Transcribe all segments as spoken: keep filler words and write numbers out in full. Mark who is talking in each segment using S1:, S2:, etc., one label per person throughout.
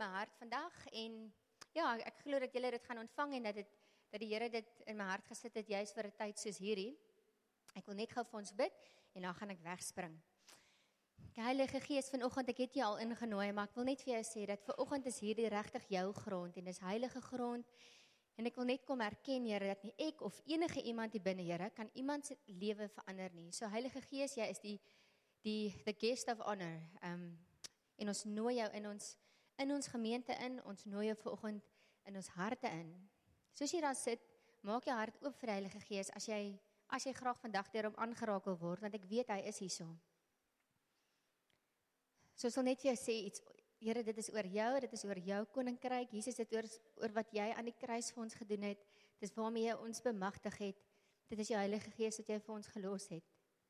S1: my hart vandag en ja, ek glo dat julle dit gaan ontvang en dat dit dat die Here dit in my hart gesit het juis vir 'n tyd soos hierdie. Ek wil net gou vir ons bid en dan gaan ek wegspring. Die Heilige Gees, vanoggend, ek het jou al ingenooi, maar ek wil net vir jou sê dat vanoggend is hierdie regtig jou grond en dis heilige grond. En ek wil net kom erken, Here, dat nie ek of enige iemand hier binne, Here, kan iemand se lewe verander nie. So Heilige Gees, jy is die die the guest of honor. Um, en ons nooi jou in ons in ons gemeente in, ons nooi jou vanoggend in ons harte in. Soos jy daar sit, maak jou hart oop vir die Heilige Gees as jy as jy graag vandag deur hom aangeraak wil word, want ek weet hy is hierso. So ek wil net vir jou sê iets, Here, dit is oor jou, dit is oor jou koninkryk. Jesus, dit oor, oor wat jy aan die kruis vir ons gedoen het. Dit is waarmee jy ons bemagtig het. Dit is jou Heilige Gees wat jy vir ons gelos het.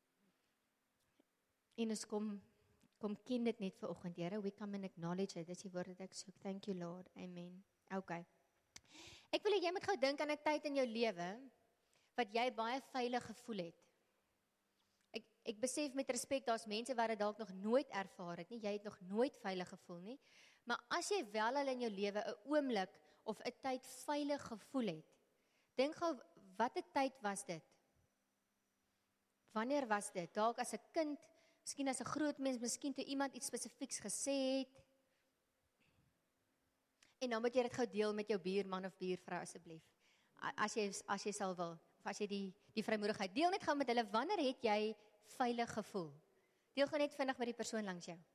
S1: En ons kom, kom ken dit net vanoggend, Here. We come and acknowledge it. Dis die woord wat ek soek. Thank you, Lord. Amen. Okay. Ek wil hê jy moet gou dink aan 'n tyd in jou lewe wat jy baie veilig gevoel het. Ek, ek besef met respek, daar's mense wat dit dalk nog nooit ervaar het nie, jy het nog nooit veilig gevoel nie, maar as jy wel al in jou lewe 'n oomblik of 'n tyd veilig gevoel het, dink gou, wat 'n tyd was dit? Wanneer was dit? Dalk as 'n kind, miskien as 'n groot mens, miskien toe iemand iets spesifieks gesê het, en dan moet jy dit gou deel met jou buurman of buurvrou asseblief, as jy, as jy sal wil, of as jy die, die vrymoedigheid, deel net gou met hulle, wanneer het jy veilig gevoel? Deel gou net vinnig met die persoon langs jou.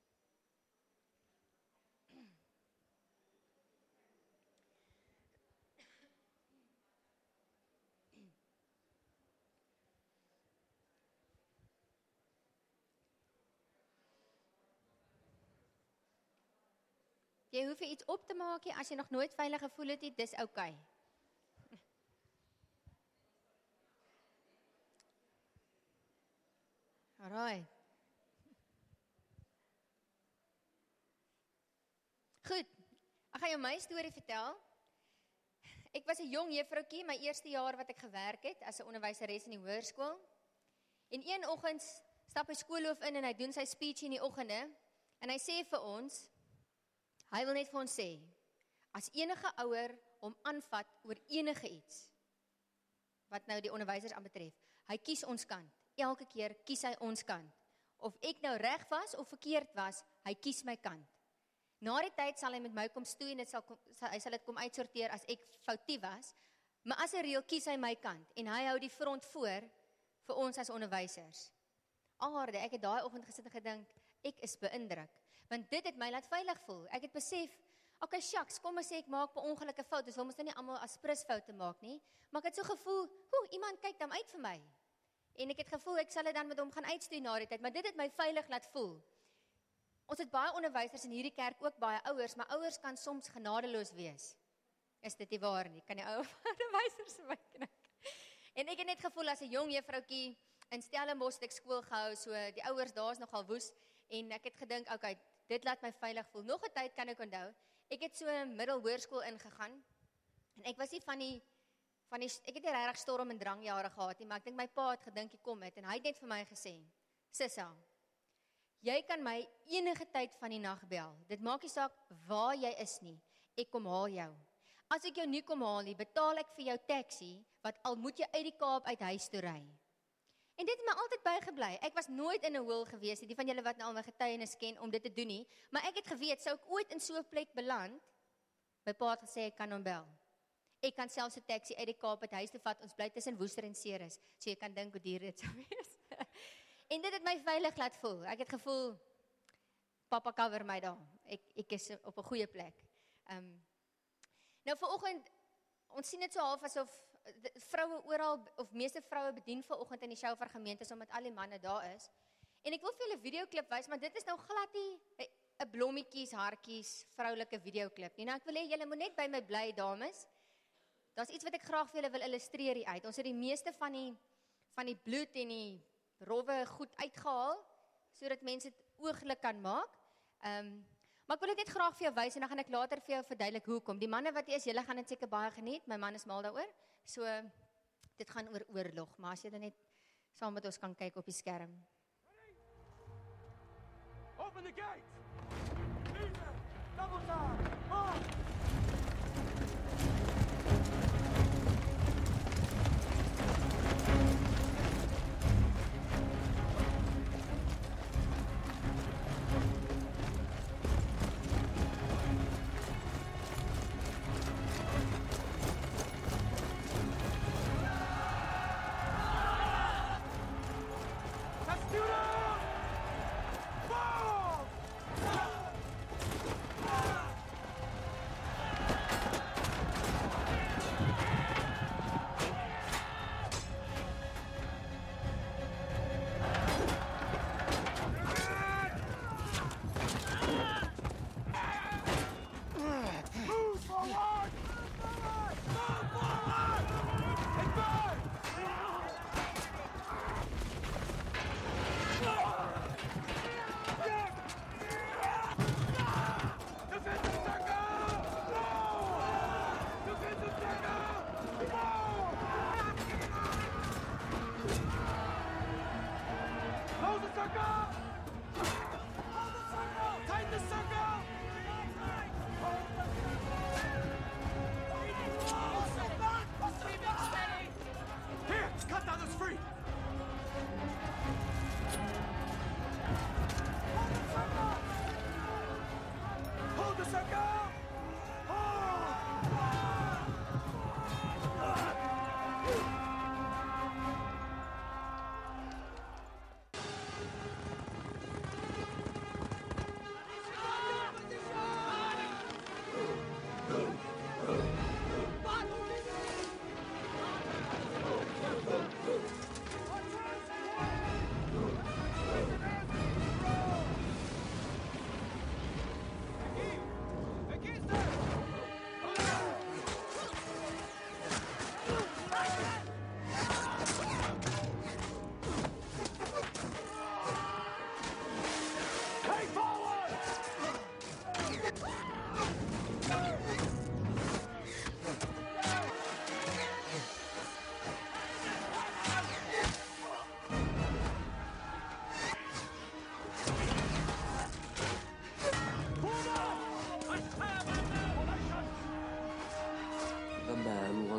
S1: Jy hoef iets op te maak, as jy nog nooit veilig gevoel het, dis oukei. Alright. Goed, ek gaan jou my storie vertel. Ek was 'n jong juffroukie, my eerste jaar wat ek gewerk het, as 'n onderwyseres in die hoërskool. En een oggend stap hy skoolhoof in en hy doen sy speech in die oggende, en hy sê vir ons, hy wil net vir ons sê, as enige ouer hom aanvat oor enige iets, wat nou die onderwysers aanbetref, hy kies ons kant. Elke keer kies hy ons kant. Of ek nou reg was of verkeerd was, hy kies my kant. Na die tyd sal hy met my kom stoei en dit sal, hy sal dit kom uitsorteer as ek foutief was, maar as 'n reël kies hy my kant en hy hou die front voor vir ons as onderwysers. Aarde, ek het daai oggend gesit en gedink, ek is beïndruk, want dit het my laat veilig voel. Ek het besef, okay, shucks, kom ons sê ek maak per ongeluk 'n fout, dus ons moet nou nie almal as prusfoute maak nie, maar ek het so gevoel, hoe, iemand kyk dan uit vir my. En ek het gevoel, ek sal dit dan met hom gaan uitstoei na die tyd, maar dit het my veilig laat voel. Ons het baie onderwysers in hierdie kerk, ook baie ouers, maar ouers kan soms genadeloos wees. Is dit nie waar nie? Kan die ou onderwysers vir my knik? En ek het net gevoel, as 'n jong juffroukie, in Stellenbosch het ek skool gehou, so die ouers daar is nogal woes, en ek het gedink, okay, dit laat my veilig voel. Nog 'n tyd kan ek onthou, ek het so 'n middelhoërskool ingegaan, en ek was nie van die Van die, ek het nie regtig storm en drangjare gehad nie, maar ek dink my pa het gedink ek kom het, en hy het net vir my gesê, Sissa, jy kan my enige tyd van die nag bel, dit maak nie saak waar jy is nie, ek kom haal jou. As ek jou nie kom haal nie, betaal ek vir jou taxi, wat al moet jy uit die Kaap uit huis toe ry. En dit het my altyd bygebly, ek was nooit in 'n hol gewees, die van julle wat nou al my getuienis ken, om dit te doen nie, maar ek het geweet, sou ek ooit in so 'n plek beland, my pa het gesê, ek kan hom bel. Ek kan selfs 'n taxi uit die Kaap uit huis toe vat, ons bly tussen Woester en Ceres, so jy kan dink hoe duur dit sou wees. En dit het my veilig laat voel, ek het gevoel, papa cover my daar, ek, ek is op 'n goeie plek. Um, nou vanoggend, ons sien dit so half asof vroue oral, of meeste vroue bedien vanoggend in die Shofar gemeente, omdat al die manne daar is. En ek wil vir julle 'n videoklip wys, maar dit is nou glad nie 'n blommetjies, hartjies, vroulike videoklip nie. Nou ek wil hê julle moet net by my bly, dames. Daar's iets wat ek graag vir julle wil illustreer hier uit. Ons het die meeste van die van die bloed en die rowwe goed uitgehaal, sodat mense dit ooglik kan maak. Ehm, um, maar ek wil dit net graag vir jou wys en dan gaan ek later vir jou verduidelik hoekom. Die manne wat hier is, julle gaan dit seker baie geniet. My man is mal daaroor. So dit gaan oor oorlog, maar as julle net saam met ons kan kyk op die skerm.
S2: Open the gate. Double time.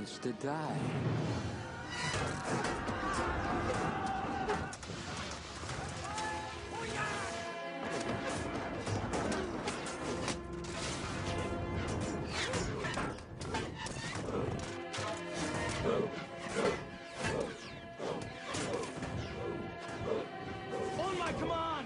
S2: wants to die.
S3: On my command!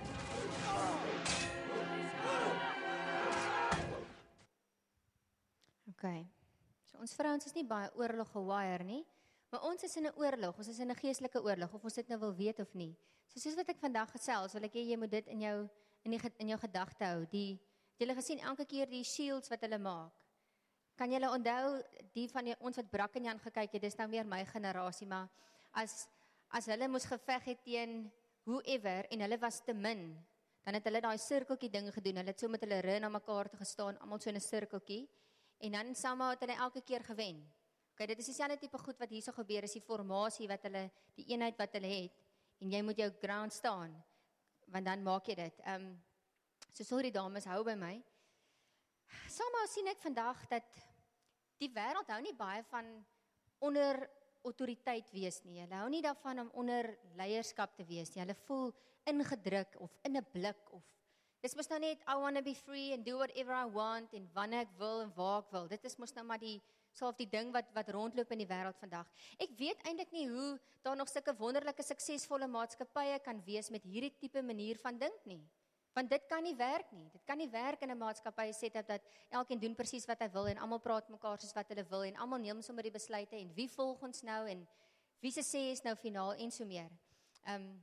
S1: Okay. So ons vrouens is nie baie oorlog gewire nie, maar ons is in 'n oorlog, ons is in 'n geestelike oorlog, of ons dit nou wil weet of nie. So soos wat ek vandag gesels, wil ek hê jy moet dit in jou in die in jou gedagte hou. Die jy het gesien elke keer die shields wat hulle maak. Kan julle onthou die van die, ons wat Brakkenjan gekyk het, dis nou meer my generasie, maar as as hulle moes geveg het teen whoever en hulle was te min, dan het hulle daai sirkeltjie ding gedoen. Hulle het so met hulle rug na mekaar te gestaan, almal so in 'n sirkeltjie. En dan saam het hulle elke keer gewen. Okay, dit is dieselfde tipe goed wat hierso gebeur, is die formasie wat hulle, die eenheid wat hulle het, en jy moet jou ground staan, want dan maak jy dit. Um, so sorry dames, hou by my. Sommige sien ek vandag dat die wêreld hou nie baie van onder autoriteit wees nie. Hulle hou nie daarvan om onder leierskap te wees nie. Hulle voel ingedruk of in 'n blik of dis mos nou net I want to be free and do whatever I want en wanneer ek wil en waar ek wil. Dit is mos nou maar die self die ding wat wat rondloop in die wêreld vandag. Ek weet eintlik nie hoe daar nog sulke wonderlike suksesvolle maatskappye kan wees met hierdie tipe manier van dink nie. Want dit kan nie werk nie. Dit kan nie werk in 'n maatskappy setup dat elkeen doen presies wat hy wil en almal praat mekaar soos wat hulle wil en almal neem sommer die besluite en wie volg ons nou en wie se sê is nou finaal en so meer. Ehm um,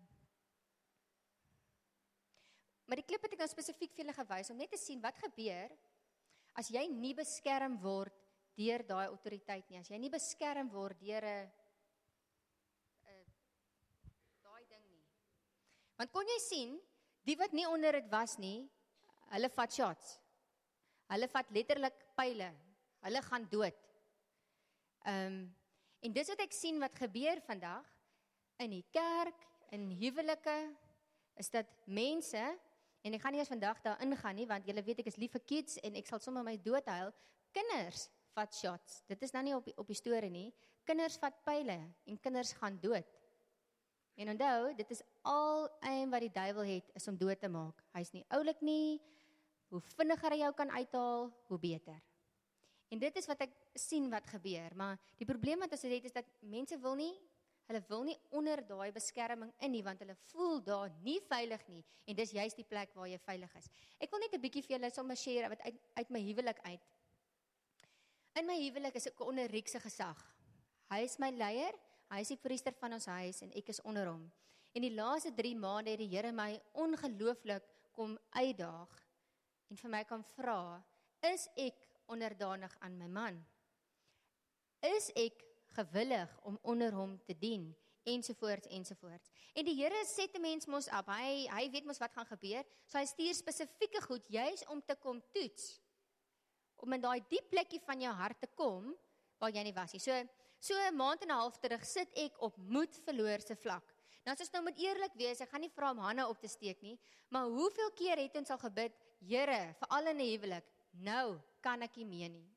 S1: Maar die klip het ek nou spesifiek vir julle gewys om net te sien wat gebeur as jy nie beskerm word deur daai autoriteit nie. As jy nie beskerm word deur 'n 'n daai ding nie. Want kon jy sien, die wat nie onder dit was nie, hulle vat shots. Hulle vat letterlik pile. Hulle gaan dood. Ehm um, en dis wat ek sien wat gebeur vandag in die kerk, in huwelike, is dat mense, en ek gaan nie eers vandag daar ingaan nie, want julle weet ek is lief vir kids en ek sal sommer my dood huil. Kinders vat shots. Dit is nou nie op die, op die storie nie. Kinders vat pile en kinders gaan dood. En onthou, dit is al een wat die duiwel het, is om dood te maak. Hy's nie oulik nie. Hoe vinniger hy jou kan uithaal, hoe beter. En dit is wat ek sien wat gebeur. Maar die probleem wat ons het is dat mense wil nie Hulle wil nie onder daai beskerming in nie, want hulle voel daar nie veilig nie, en dis juist die plek waar jy veilig is. Ek wil net 'n bietjie vir julle sommer share wat uit, uit my huwelik uit. In my huwelik is ek onder Riek se gesag. Hy is my leier, hy is die priester van ons huis, en ek is onder hom. En die laaste drie maande het die Here my ongelooflik kom uitdaag, en vir my kan vra, is ek onderdanig aan my man? Is ek gewillig om onder hom te dien, ensovoorts, ensovoorts. En die Here set 'n mens mos op, hy, hy weet mos wat gaan gebeur, so hy stuur spesifieke goed, juis om te kom toets, om in daai diep plekkie van jou hart te kom, waar jy nie was nie. So, so 'n maand en 'n half terug sit ek op moed verloor se vlak. Nou as ons nou moet eerlik wees, ek gaan nie vra om hande op te steek nie, maar hoeveel keer het ons al gebid, Here, veral in 'n huwelik, nou kan ek nie meer nie.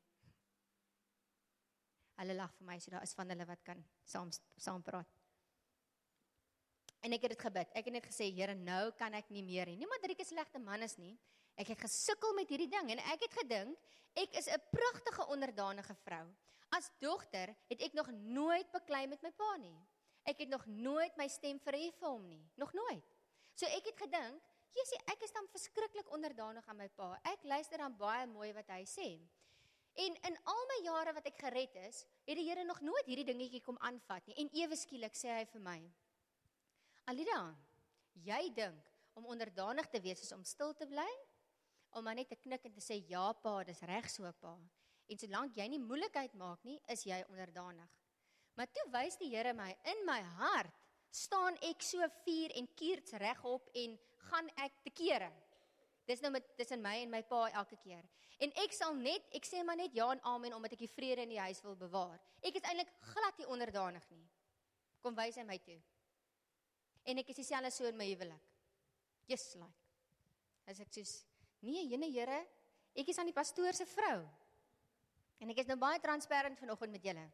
S1: Hulle lag vir my, so daar is van hulle wat kan saam, saam praat. En ek het dit gebid, ek het net gesê, Here, nou kan ek nie meer nie. Nie maar dat ek 'n slegte man is nie, ek het gesukkel met hierdie ding, en ek het gedink, ek is 'n pragtige onderdanige vrou. As dogter het ek nog nooit beklei met my pa nie. Ek het nog nooit my stem verhef vir hom nie, nog nooit. So ek het gedink, Jessie, ek is dan verskriklik onderdanig aan my pa, ek luister dan baie mooi wat hy sê. En in al my jare wat ek gered is, het die Here nog nooit hierdie dingetjie kom aanvat nie. En ewe skielik sê hy vir my, Alida, jy dink om onderdanig te wees is om stil te bly, om maar net te knik en te sê, ja pa, dis reg so pa. En solank jy nie moeilikheid maak nie, is jy onderdanig. Maar toe wys die Here my, in my hart, staan ek so vier en kiers regop en gaan ek te kere. Dis nou met tussen my en my pa elke keer. En ek sal net, ek sê maar net ja en amen, omdat ek die vrede in die huis wil bewaar. Ek is eintlik glad nie onderdanig nie. Kom wys hy my toe. En ek is dieselfde so in my huwelik. Just like. As ek soos, nee, jene Here, ek is aan die pastoor se vrou. En ek is nou baie transparant vanoggend met julle.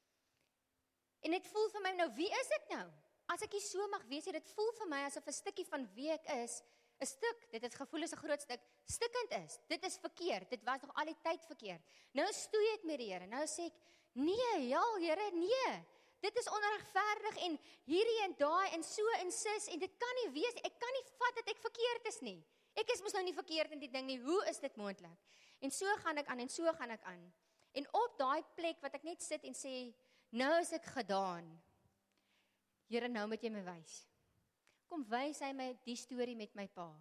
S1: En dit voel vir my nou, wie is ek nou? As ek hier so mag wees, dit voel vir my asof 'n stukkie van wie ek is, 'n stuk, dit het gevoel is 'n groot stuk, stukkend is. Dit is verkeerd, dit was nog al die tyd verkeerd. Nou stoei ek met die Here, nou sê ek, nee, ja, Here, nee. Dit is onregverdig en hierdie en daai en so en sis en dit kan nie wees, ek kan nie vat dat ek verkeerd is nie. Ek is mos nou nie verkeerd in die ding nie, hoe is dit moontlik? En so gaan ek aan en so gaan ek aan. En op daai plek wat ek net sit en sê, nou is ek gedaan. Here, nou moet jy my wys. Kom wys hy my die storie met my pa.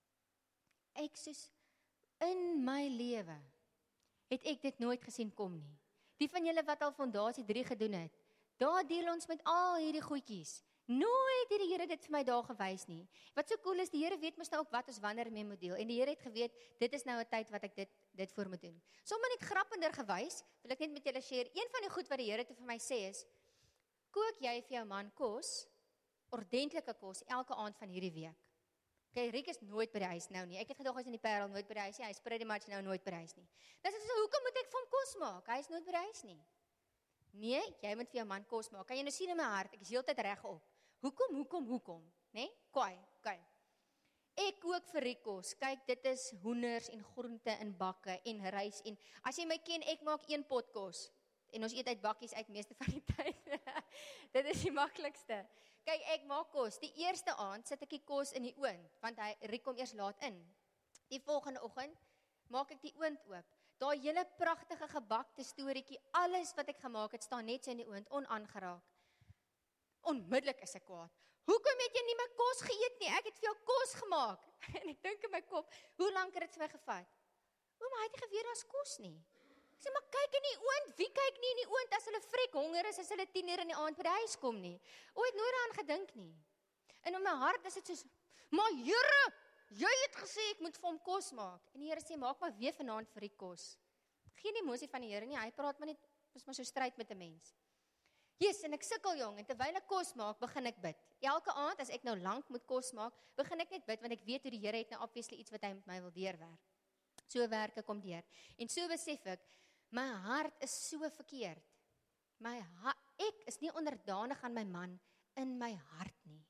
S1: Ek soos in my lewe het ek dit nooit gesien kom nie. Die van julle wat al Fondasie drie gedoen het, daar deel ons met al hierdie goedjies. Nooit het die Here dit vir my daar gewys nie. Wat so cool is, die Here weet mos nou ook wat ons wanneer mee moet deel. En die Here het geweet, dit is nou 'n tyd wat ek dit dit voor moet doen. Sommige net grappender gewys, wil ek net met julle share. Een van die goed wat die Here te vir my sê is, kook jy vir jou man kos, ordentlike kos, elke aand van hierdie week. Okay, Riek is nooit by die huis nou nie. Ek het gedog hy is in die Parel nooit by die huis nie. Hy is pretty much nou nooit by die huis nie. Dan sê ek so, hoekom moet ek vir hom kos maak? Hy is nooit by die huis nie. Nee, jy moet vir jou man kos maak. Kan jy nou sien in my hart, ek is heeltyd regop. Hoekom, hoekom, hoekom? Nee? Kwaai, okay. Ek kook vir Riek kos. Kyk, dit is hoenders en groente in bakke en rys en as jy my ken, ek maak een pot kos. En ons eet uit bakkies uit meeste van die tyd. Dit is die maklikste. Kyk, ek maak kos. Die eerste aand sit ek die kos in die oond, want hy Riek kom eers laat in. Die volgende oggend maak ek die oond oop. Daai hele pragtige gebakte storieetjie, alles wat ek gemaak het, staan net so in die oond, onaangeraak. Onmiddellik is ek kwaad. Hoekom het jy nie my kos geëet nie? Ek het vir jou kos gemaak. En ek dink in my kop, hoe lank het dit vir my gevat? O, maar hy het nie geweet daar's kos nie. Ek sê, maar kyk in die oond, wie kyk nie in die oond as hulle vrek honger is, as hulle tien uur in die aand by die huis kom nie. O, het nooit daaraan gedink nie. En in my hart is dit soos, maar Here, jy het gesê ek moet vir hom kos maak. En die Here sê, maak maar weer vanaand vir die kos. Geen emosie van die Here nie, hy praat maar net, is maar so stryd met 'n mens. Yes, en ek sukkel jong, en terwyl ek kos maak, begin ek bid. Elke aand, as ek nou lank moet kos maak, begin ek net bid, want ek weet hoe die Here het nou obviously iets wat hy met my wil deurwerk. So werk ek om deur. En so besef ek, my hart is so verkeerd. My ha- ek is nie onderdanig aan my man in my hart nie.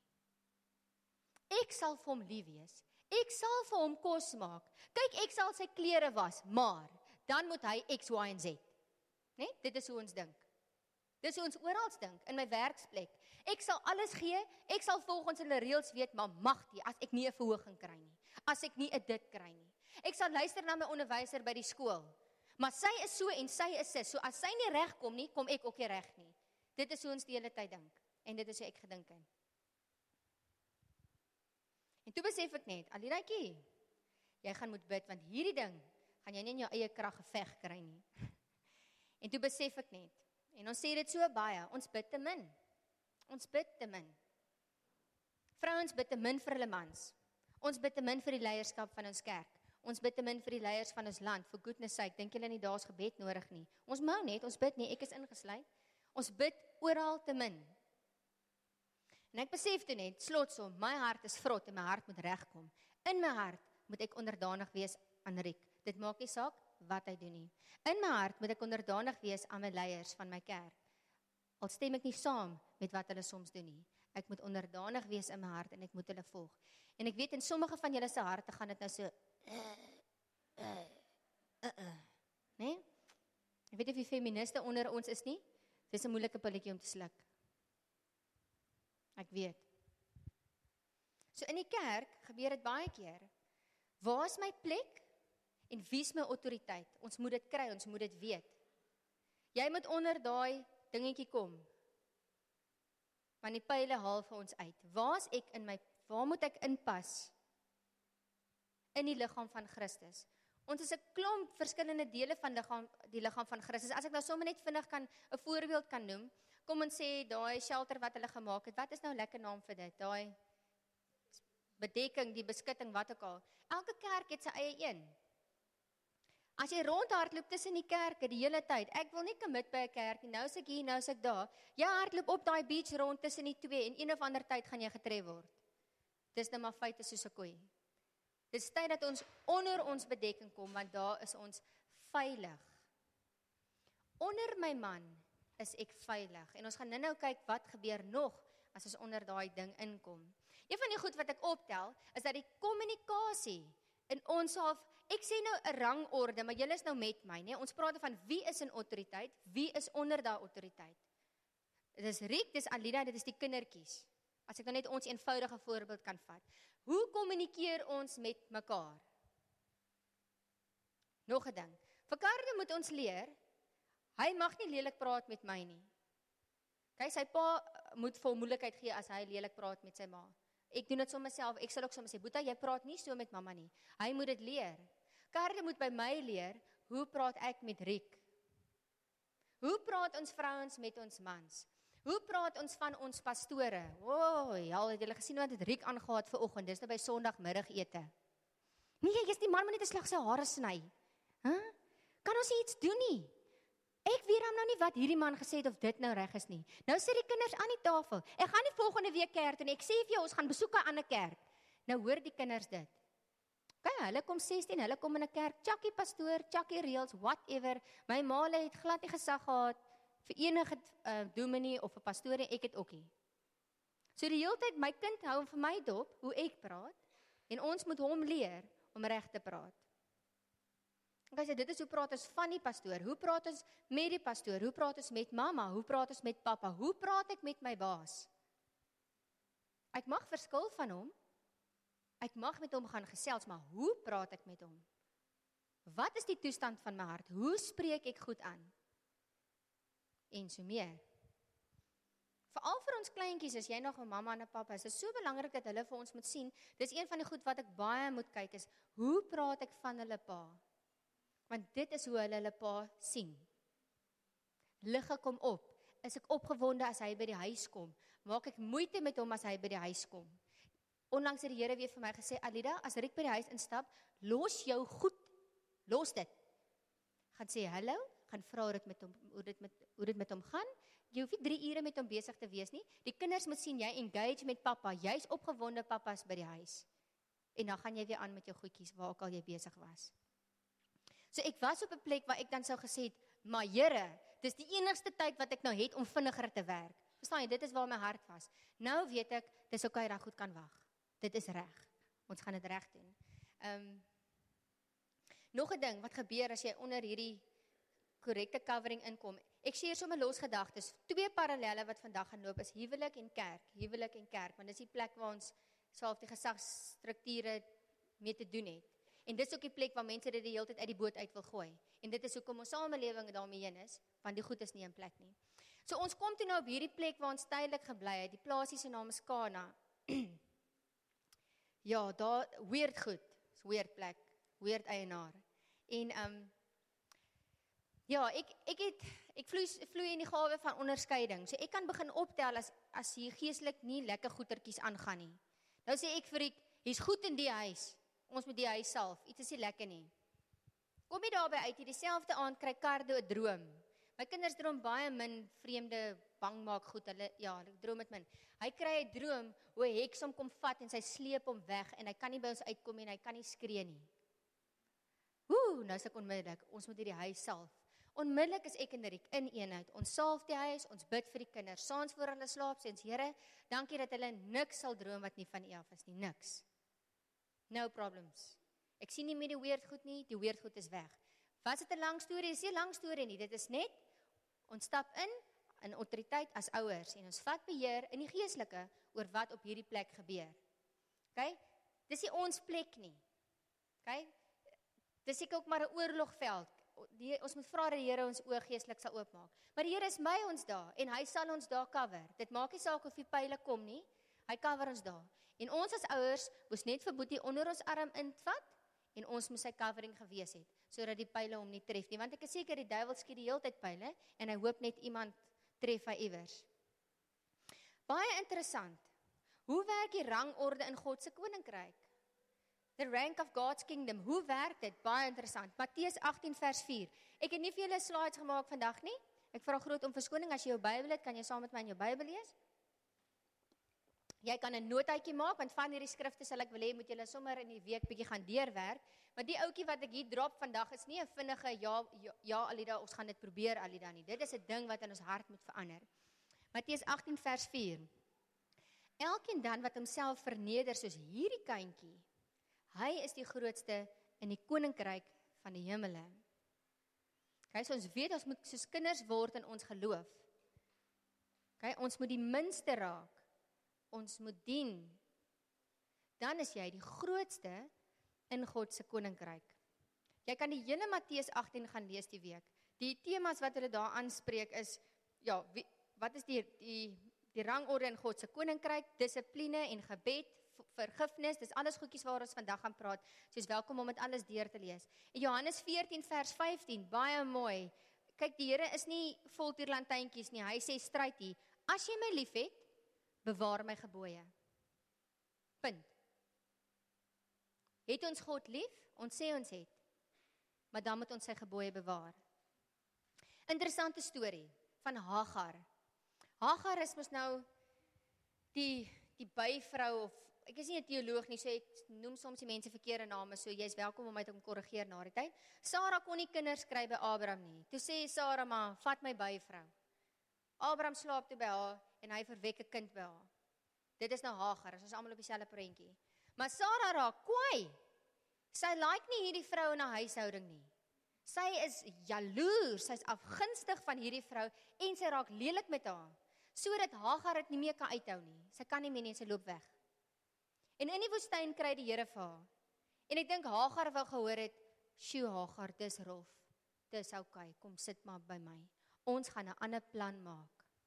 S1: Ek sal vir hom lief wees. Ek sal vir hom kos maak. Kyk, ek sal sy klere was, maar dan moet hy X, Y en Z. Nee, dit is hoe ons dink. Dis hoe ons oral dink, in my werksplek. Ek sal alles gee, ek sal volgens hulle reëls weet, maar mag die, as ek nie 'n verhoging kry nie. As ek nie 'n dit kry nie. Ek sal luister na my onderwyser by die skool. Maar sy is so en sy is sis. So as sy nie reg kom nie, kom ek ook nie reg nie. Dit is hoe ons die hele tyd dink. En dit is hoe ek gedink het. En toe besef ek net, Alinaatjie, jy gaan moet bid, want hierdie ding gaan jy nie in jou eie krag geveg kry nie. En toe besef ek net, en ons sê dit so baie, ons bid te min. Ons bid te min. Vrouens bid te min vir hulle mans. Ons bid te min vir die leierskap van ons kerk. Ons bid te min vir die leiers van ons land. For goodness sake, dink julle nie daar's gebed nodig nie. Ons mou net, ons bid nie, ek is ingesluit. Ons bid oral te min. En ek besef toe net, slotsom, my hart is vrot en my hart moet regkom. In my hart moet ek onderdanig wees aan Riek. Dit maak nie saak wat hy doen nie. In my hart moet ek onderdanig wees aan my leiers van my kerk. Al stem ek nie saam met wat hulle soms doen nie. Ek moet onderdanig wees in my hart en ek moet hulle volg. En ek weet in sommige van julle se harte gaan dit nou so uh, uh, uh, uh, nee? Ek weet of die feministe onder ons is nie. Dit is 'n moeilike pilletjie om te sluk. Ek weet. So in die kerk gebeur dit baie keer. Waar is my plek? En wie is my autoriteit? Ons moet dit kry, ons moet dit weet. Jy moet onder daai dingetjie kom. Want die pile haal vir ons uit. Waar is ek in my, waar moet ek inpas? In die liggaam van Christus. Ons is 'n klomp verskillende dele van liggaam, die liggaam van Christus. As ek nou sommer net vinnig kan 'n voorbeeld kan noem, kom ons sê daai shelter wat hulle gemaak het. Wat is nou 'n lekker naam vir dit? Daai bedekking, die beskutting, wat ook al. Elke kerk het sy eie een. As jy rondhardloop tussen die kerke die hele tyd, ek wil nie commit by 'n kerk nie, nou is ek hier, nou is ek daar. Jy hardloop op daai beach rond tussen die twee en een of ander tyd gaan jy getref word. Dis nou maar feite soos 'n koei. Dis tyd dat ons onder ons bedekking kom, want daar is ons veilig. onder my man is ek veilig. En ons gaan nou-nou kyk wat gebeur nog as ons onder daai ding inkom. Een van die goed wat ek optel, is dat die kommunikasie in ons half, ek sê nou 'n rangorde, maar julle is nou met my, nee? Ons praat van wie is in autoriteit, wie is onder daai autoriteit. Dit is Riek, dit is Alida, dit is die kindertjies. As ek nou net ons eenvoudige voorbeeld kan vat. Hoe kommunikeer ons met mekaar? Nog 'n ding. Vir Karde moet ons leer, hy mag nie lelik praat met my nie. Okay, sy pa moet vir hom moeilikheid gee as hy lelik praat met sy ma. Ek doen dit sommer self, ek sal ook sommer sê, Boeta, jy praat nie so met mamma nie. Hy moet dit leer. Karde moet by my leer, hoe praat ek met Riek? Hoe praat ons vrouens met ons mans? Hoe praat ons van ons pastore? O, oh, ja, het julle gesien wat het Riek aangehaat vir oggend? Dis nou by Sondagmiddagete. Nee, jy's die man moet net 'n slag sy hare sny. Huh? Kan ons nie iets doen nie? Ek weet hom nou nie wat hierdie man gesê het of dit nou reg is nie. Nou sit die kinders aan die tafel. Ek gaan nie volgende week kerk toe nie. Ek sê vir jou, ons gaan besoek 'n ander kerk. Nou hoor die kinders dit. Okay, hulle kom sestien, hulle kom in 'n kerk, Chucky pastoor, Chucky reels, whatever. My ma het glad nie gesag gehad vir enige uh, dominee of 'n pastoor en ek het ook nie. So die hele tyd my kind hou vir my dop hoe ek praat en ons moet hom leer om reg te praat. Ek sê dit is hoe praat ons van die pastoor, hoe praat ons met die pastoor, hoe praat ons met mamma, hoe praat ons met pappa, hoe praat ek met my baas? Ek mag verskil van hom. Ek mag met hom gaan gesels, maar hoe praat ek met hom? Wat is die toestand van my hart? Hoe spreek ek goed aan? En so meer. Veral vir ons kleintjies, as jy nog 'n mamma en 'n pappa is, is so belangrik dat hulle vir ons moet sien. Dis een van die goed wat ek baie moet kyk is, hoe praat ek van hulle pa? Want dit is hoe hulle hulle pa sien. Ligge kom op. Is ek opgewonde as hy by die huis kom? Maak ek moeite met hom as hy by die huis kom? Onlangs het die Here weer vir my gesê, Alida, as Riek by die huis instap, los jou goed. Los dit. Gaan sê hallo, gaan vra hoe dit met hom, hoe dit met, hoe dit met hom gaan. Jy hoef nie drie ure met hom besig te wees nie. Die kinders moet sien, jy engage met pappa. Jy's opgewonde pappas by die huis. En dan gaan jy weer aan met jou goedjies, waar ook al jy besig was. So ek was op 'n plek waar ek dan sou gesê het, maar Here, dis die enigste tyd wat ek nou het om vinniger te werk. Verstaan jy, dit is waar my hart was. Nou weet ek, dis okay, dat goed kan wag. Dit is reg. Ons gaan dit reg doen. Um, nog 'n ding wat gebeur as jy onder hierdie korrekte covering inkom. Ek sê hier sommer los gedagtes. Twee parallelle wat vandag gaan loop is huwelik en kerk. Huwelik en kerk, want dis die plek waar ons self die gesagsstrukture mee te doen het. En dis ook die plek waar mense dit die hele tyd uit die boot uit wil gooi. En dit is hoekom ons samelewing daarmee heen is, want die goed is nie in plek nie. So ons kom toe nou op hierdie plek waar ons tydelik gebly het. Die plaasie se naam is Kana. Ja, daar weird goed. Dis weird plek, weird eienaar. En um ja, ek ek het ek vloei vloei in die gawe van onderskeiding. So ek kan begin optel as as hier geestelik nie lekker goetertjies aangaan nie. Nou sê ek vir ek, hier's goed in die huis. Ons moet die huis self, iets is nie lekker nie. Kom jy daarby uit, jy dieselfde aand kry Kardo 'n droom. My kinders droom baie min vreemde bangmaak goed, hulle ja, hulle droom met min. Hy kry 'n droom hoe 'n heks hom kom vat en sy sleep hom weg en hy kan nie by ons uitkom en hy kan nie skree nie. Ooh, nou is ek onmiddellik, ons moet hierdie huis salf. Onmiddellik is ek en Riek in eenheid. Ons salf die huis, ons bid vir die kinders. Saans voor hulle slaap sê ons, Here, dankie dat hulle niks sal droom wat nie van U af is nie, niks. No problems. Ek sien nie meer die weird goed nie, die weird goed is weg. Was dit 'n lang storie? Dis nie 'n lang storie nie. Dit is net ons stap in in autoriteit as ouers en ons vat beheer in die geestelike oor wat op hierdie plek gebeur. OK? Dis nie ons plek nie. OK? Dis ek ook maar 'n oorlogveld. Die, ons moet vra dat die Here ons oë geestelik sal oopmaak. Maar die Here is by ons daar en hy sal ons daar cover. Dit maak nie saak of die pile kom nie. Hy cover ons daar. En ons as ouers moes net vir Boetie onder ons arm invat en ons moes sy covering gewees het sodat die pile hom nie tref nie. Want ek is seker die duiwel skiet die hele tyd pile en hy hoop net iemand tref hy iewers. Baie interessant. Hoe werk die rangorde in God se koninkryk? The rank of God's kingdom. Hoe werk dit? Baie interessant. Matteus agttien vers vier. Ek het nie vir julle slides gemaak vandag nie. Ek vra groot om verskoning as jy jou Bybel het, kan jy saam met my in jou Bybel lees? Jy kan 'n notaatjie maak, want van hierdie skrifte sal ek wil hê moet julle sommer in die week bietjie gaan deurwerk. Maar die ouetjie wat ek hier drop vandag is nie 'n vinnige ja, ja, ja Alida, ons gaan dit probeer Alida nie. Dit is 'n ding wat in ons hart moet verander. Matteus agttien vers vier. Elkeen dan wat homself verneder soos hierdie kindjie, hy is die grootste in die koninkryk van die hemele. Okay, so ons weet ons moet soos kinders word in ons geloof. Okay, ons moet die minste raak. Ons moet dien. Dan is jy die grootste in God se koninkryk. Jy kan die hele Matteus agttien gaan lees die week. Die temas wat hulle daar aanspreek is, ja, wie, wat is die, die, die rangorde in God se koninkryk, dissipline en gebed, vergifnis, dis alles goedjies waar ons vandag gaan praat. So is welkom om dit alles deur te lees. En Johannes veertien vers vyftien, baie mooi. Kyk, die Here is nie vol tierlantynkies nie. Hy sê stryd hier, as jy my liefhet, bewaar my gebooie. Punt. Het ons God lief? Ons sê ons het. Maar dan moet ons sy gebooie bewaar. Interessante storie van Hagar. Hagar is mos nou die, die byvrou, of ek is nie 'n teoloog nie, so ek noem soms die mense verkeerde name, so jy is welkom om my te kom korrigeer na die tyd. Sarah kon nie kinders kry by Abraham nie. Toe sê Sarah maar, vat my byvrou. Abraham slaap toe by haar, en hy verwek 'n kind by haar. Dit is nou Hagar, ons is almal op dieselfde prentjie. Maar Sarah raak kwaai. Sy like nie hierdie vrou in haar huishouding nie. Sy is jaloers, sy is afgunstig van hierdie vrou, en sy raak lelik met haar, sodat Hagar dit nie meer kan uithou nie. Sy kan nie meer nie, sy loop weg. En in die woestyn kry die Here vir haar. En ek dink Hagar wou gehoor het, "Sjoe Hagar, dis rof. Dis okay, kom sit maar by my. Ons gaan 'n ander plan maak."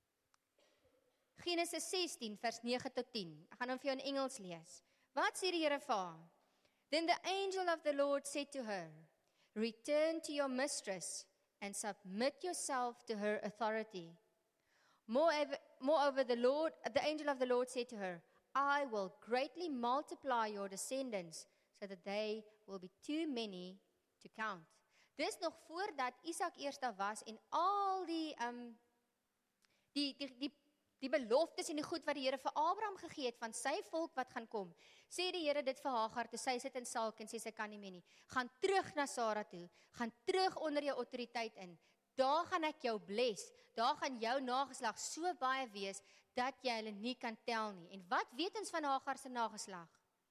S1: Genesis sestien vers nege tot tien. Ek gaan hom vir jou in Engels lees. Wat sê die Here vir haar? Then the angel of the Lord said to her, "Return to your mistress and submit yourself to her authority." Moreover, moreover the Lord, the angel of the Lord said to her, "I will greatly multiply your descendants so that they will be too many to count." Dis nog voordat Isak eers daar was en al die um die die die die beloftes en die goed wat die Here vir Abraham gegee het van sy volk wat gaan kom. Sê die Here dit vir Hagar toe sy sit in Salk en sê sy kan nie meer nie. Gaan terug na Sara toe. Gaan terug onder jou autoriteit in. Daar gaan ek jou bless. Daar gaan jou nageslag so baie wees dat jy hulle nie kan tel nie. En wat weet ons van Hagar se nageslag?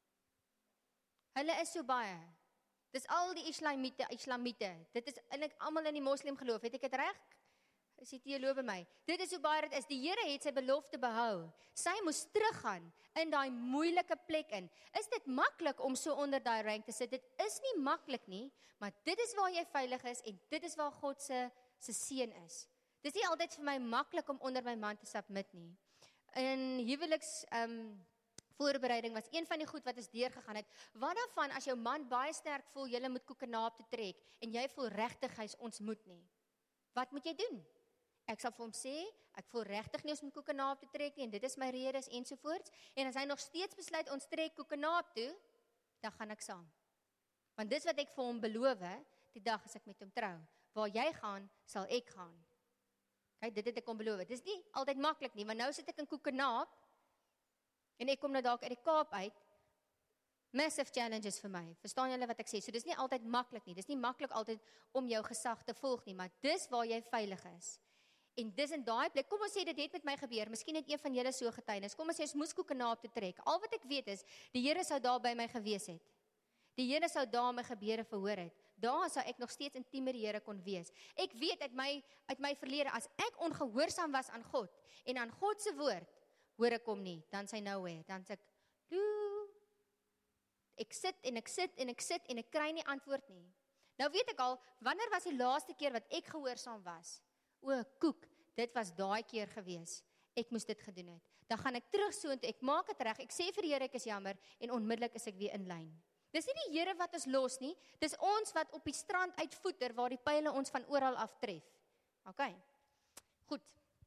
S1: Hulle is so baie. Dis al die Islamite, Islamite. Dit is eintlik almal in die moslim geloof. Het ek dit reg? Is die teoloog by my? Dit is hoe baie dit is. Die Here het sy belofte behou. Sy moes teruggaan in daai moeilike plek in. Is dit maklik om so onder daai rank te sit? Dit is nie maklik nie, maar dit is waar jy veilig is en dit is waar God se se seën is. Dit is nie altyd vir my maklik om onder my man te submit nie. In huweliks um, voorbereiding was een van die goed wat ons deurgegaan het. Wat daarvan as jou man baie sterk voel, jy moet koekenaap te trek en jy voel regtig hy's ons moet nie. Wat moet jy doen? Ek sal vir hom sê, ek voel regtig nie ons moet koekenaap te trek nie en dit is my redes ensovoorts. En as hy nog steeds besluit ons trek koekenaap toe, dan gaan ek saam. Want dis wat ek vir hom beloof, die dag as ek met hom trou. Waar jy gaan, sal ek gaan. Kyk, dit het ek hom beloof. Dit is nie altyd maklik nie, maar nou sit ek in koekenaap en ek kom nou dalk uit die Kaap uit. Massive challenges vir my. Verstaan julle wat ek sê? So dis nie altyd maklik nie. Dis nie maklik altyd om jou gesag te volg nie, maar dis waar jy veilig is. En dis in daai plek, kom ons sê dit het met my gebeur, miskien het een van julle so getuienis, kom ons sê ons moes koekenaap te trek. Al wat ek weet is, die Here sou daar by my gewees het. Die Here sou daar my gebede verhoor het. Daar sou ek nog steeds intiem met die Here kon wees. Ek weet uit my uit my verlede, as ek ongehoorsaam was aan God en aan God se woord, hoor ek hom nie, dan sy nowhere, dan sê ek, doe, ek sit en ek sit en ek sit en ek kry nie antwoord nie. Nou weet ek al, wanneer was die laaste keer wat ek gehoorsaam was? O, koek, dit was daai keer gewees. Ek moes dit gedoen het. Dan gaan ek terug so en ek maak dit reg. Ek sê vir die Here ek is jammer en onmiddellik is ek weer in lyn. Dis nie die Here wat ons los nie, dis ons wat op die strand uitvoeter waar die pile ons van oral af tref. OK. Goed.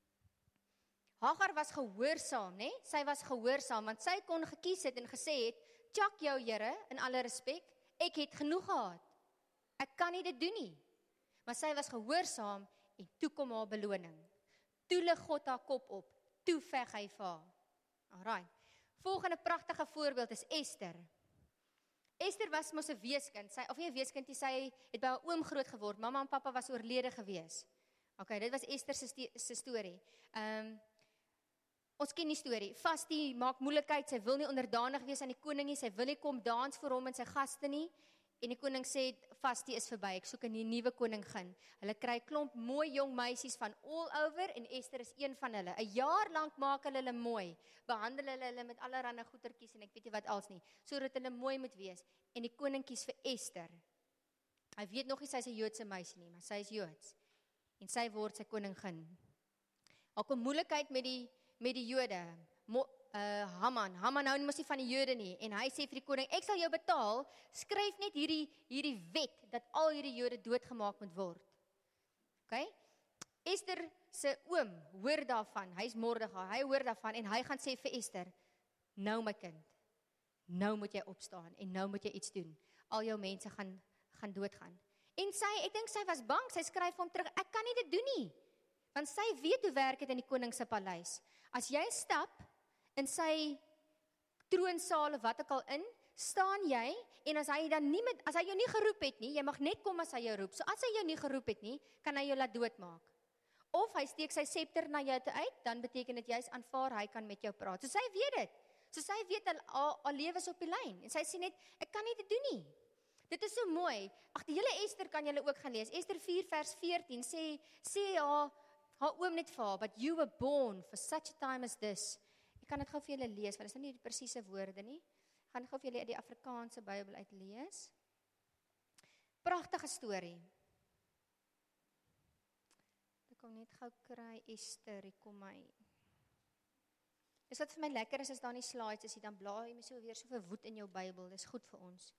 S1: Hagar was gehoorsaam, né? Sy was gehoorsaam want sy kon gekies het en gesê het, "Tjak jou Here in alle respek, ek het genoeg gehad. Ek kan nie dit doen nie." Maar sy was gehoorsaam en toe kom haar beloning. Toe lig God haar kop op, toe veg hy vir haar. Alraai. Volgende pragtige voorbeeld is Esther. Esther was mos 'n weeskind, sy, of nie 'n weeskind, sy het by haar oom groot geword, mamma en pappa was oorlede gewees. Ok, dit was Esther se storie. Um, ons ken die storie, Vasti maak moeilikheid, sy wil nie onderdanig wees aan die koning nie, sy wil nie kom dans vir hom en sy gaste nie, en die koning sê, Vasti is verby, ek soek 'n nuwe koningin. Hulle kry klomp mooi jong meisies van all over, en Esther is een van hulle. 'n Jaar lank maak hulle hulle mooi, behandel hulle hulle met allerlei goedertjies, en ek weet nie wat als nie, sodat hulle mooi moet wees, en die koning kies vir Esther. Hy weet nog nie sy is 'n Joodse meisie nie, maar sy is Joods, en sy word sy koningin. Daar kom moeilikheid met die, met die Jode, Mo, uh, Haman, Haman hou nie mos nie van die Jode nie, en hy sê vir die koning, ek sal jou betaal, skryf net hierdie, hierdie wet, dat al hierdie Jode doodgemaak moet word. Ok? Esther se oom hoor daarvan, hy is Mordegai, hy hoor daarvan, en hy gaan sê vir Esther, nou my kind, nou moet jy opstaan, en nou moet jy iets doen, al jou mense gaan, gaan doodgaan. En sy, ek dink sy was bang, sy skryf hom terug, ek kan nie dit doen nie, want sy weet hoe werk het in die koning se paleis. As jy stap in sy troonsaal of wat ook al in, staan jy, en as hy dan nie met, as hy jou nie geroep het nie, jy mag net kom as hy jou roep, so as hy jou nie geroep het nie, kan hy jou laat doodmaak. Of hy steek sy scepter na jou toe uit, dan beteken dit juist aanvaar, hy kan met jou praat. So sy weet dit, so sy weet al, al, al lewe is op die lyn, en sy sê net, ek kan nie dit doen nie. Dit is so mooi, ag die hele Esther kan julle ook gaan lees, Esther vier vers veertien, sê, sê haar, haar oom net vir haar, but you were born for such a time as this. Ek kan dit gou vir julle lees, want dit is nie die presiese woorde nie. Ek gaan gou vir julle uit die Afrikaanse Bybel uitlees. Pragtige storie. Ek kom net gou kry, Esther, ek kom my. Dis wat vir my lekker is, as daar nie slides is, dan blaai jy my so weer so verwoed in jou Bybel, dis goed vir ons.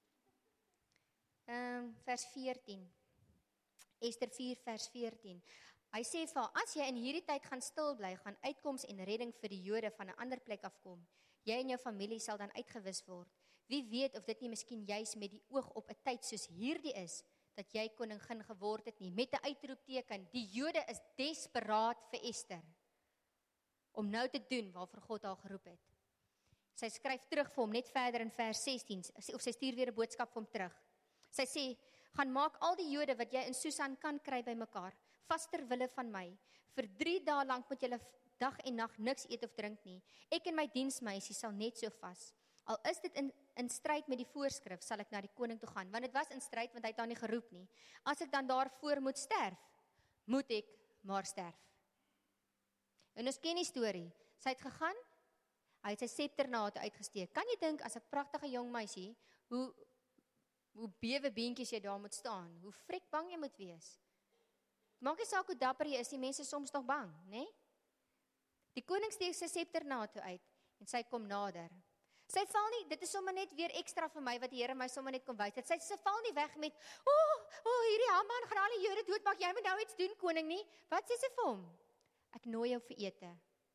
S1: Um, vers veertien. Esther vier vers veertien. Hy sê vir haar, as jy in hierdie tyd gaan stil bly, gaan uitkoms en redding vir die Jode van 'n ander plek afkom. Jy en jou familie sal dan uitgewis word. Wie weet of dit nie miskien juis met die oog op 'n tyd soos hierdie is, dat jy koningin geword het nie, met 'n uitroepteken. Die Jode is desperaat vir Esther, om nou te doen waarvoor God haar geroep het. Sy skryf terug vir hom, net verder in vers sestien, of sy stuur weer 'n boodskap vir hom terug. Sy sê, gaan maak al die Jode wat jy in Susan kan kry by mekaar, vas ter wille van my. Vir drie dae lank moet julle dag en nag niks eet of drink nie. Ek en my diensmeisie sal net so vas. Al is dit in, in stryd met die voorskrif, sal ek na die koning toe gaan. Want dit was in stryd, want hy het haar nie geroep nie. As ek dan daarvoor moet sterf, moet ek maar sterf. En ons ken die storie. Sy het gegaan, hy het sy scepter na haar toe uitgesteek. Kan jy dink, as 'n pragtige jong meisie, hoe, hoe bewe beentjies jy daar moet staan, hoe frek bang jy moet wees. Maak nie saak hoe dapper jy is, die mense is soms nog bang, né? Die koning steek sy scepter na haar toe uit, en sy kom nader. Sy val nie, dit is sommer net weer ekstra vir my, wat die Here my sommer net kom wys, dat sy, sy val nie weg met, o, oh, oh, hierdie Haman gaan al die Jode doodmaak, jy moet nou iets doen, koning nie. Wat sê sy vir hom? Ek nooi jou vir ete.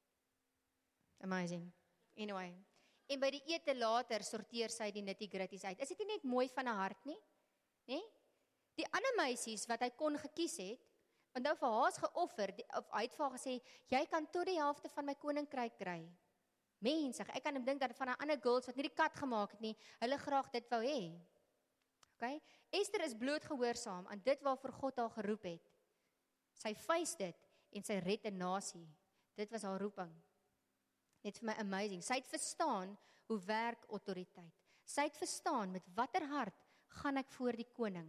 S1: Amazing. Anyway, en by die ete later sorteer sy die nitty-gritties uit. Is dit nie net mooi van 'n hart nie? Nee? Die ander meisies wat hy kon gekies het, want nou vir haar is geoffer, die, of hy het vir haar gesê, jy kan tot die helfte van my koninkryk kry. Mensig, ek kan hem dink dat van 'n ander girls wat nie die kat gemaak het nie, hulle graag dit wou hê. Okay? Esther is bloot gehoorsaam aan dit waarvoor God haar geroep het. Sy face dit en sy red 'n nasie. Dit was haar roeping. Net vir my amazing. Sy het verstaan hoe werk autoriteit. Sy het verstaan met watter hart gaan ek voor die koning.